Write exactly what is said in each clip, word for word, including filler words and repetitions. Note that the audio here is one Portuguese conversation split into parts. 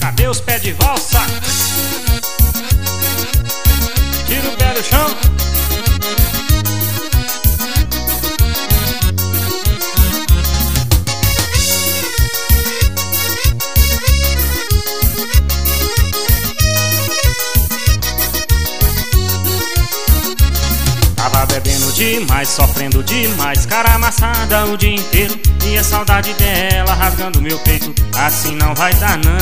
Cadê os pés de valsa? Tira o pé do chão. Tava bebendo demais, sofrendo demais, cara amassada o dia inteiro. E a saudade dela rasgando meu peito, assim não vai dar não.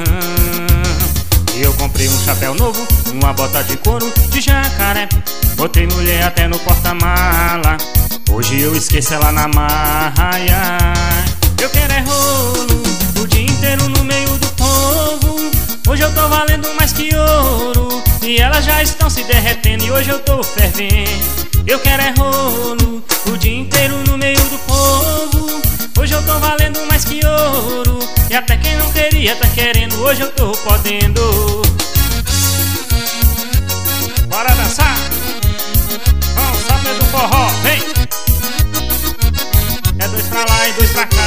E eu comprei um chapéu novo, uma bota de couro de jacaré. Botei mulher até no porta-mala, hoje eu esqueço ela na marra. Eu quero é rolo, o dia inteiro no meio do povo. Hoje eu tô valendo mais que ouro, e elas já estão se derretendo, e hoje eu tô fervendo. Eu quero é rolo, o dia inteiro no meio do povo. Hoje eu tô valendo mais que ouro, e até quem não queria tá querendo, hoje eu tô podendo. Bora dançar! Vamos saber do forró, vem! É dois pra lá e dois pra cá.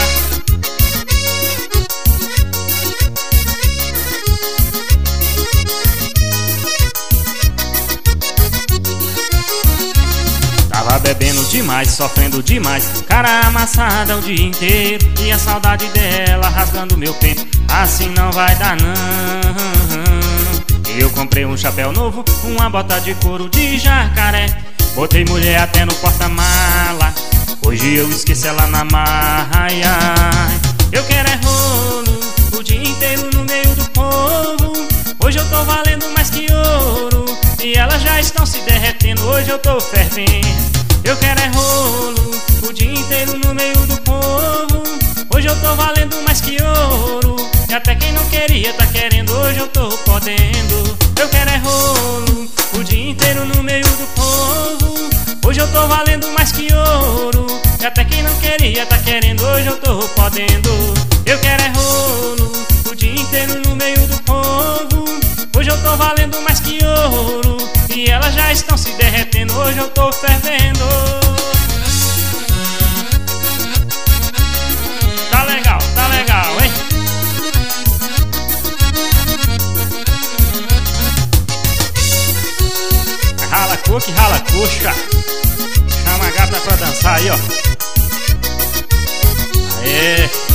Tava bebendo demais, sofrendo demais, cara amassada o dia inteiro. E a saudade dela rasgando meu peito, assim não vai dar não. Eu comprei um chapéu novo, uma bota de couro de jacaré. Botei mulher até no porta-mala, hoje eu esqueço ela na marra. Eu quero é rolo, o dia inteiro no meio do povo. Hoje eu tô valendo mais que ouro, e elas já estão se derretendo, hoje eu tô fervendo. Eu quero é rolo, o dia inteiro no meio do povo. Hoje eu tô valendo mais que ouro, e até quem não queria tá querendo, hoje eu tô podendo. Eu quero é rolo, o dia inteiro no meio do povo. Hoje eu tô valendo mais que ouro, e até quem não queria tá querendo, hoje eu tô podendo. Eu quero é rolo, o dia inteiro no meio do povo. Hoje eu tô valendo mais que ouro, e elas já estão se derretendo, hoje eu tô fervendo. Tá legal, tá legal, hein? Rala coque, rala coxa. Chama a gata pra dançar aí, ó. Aê!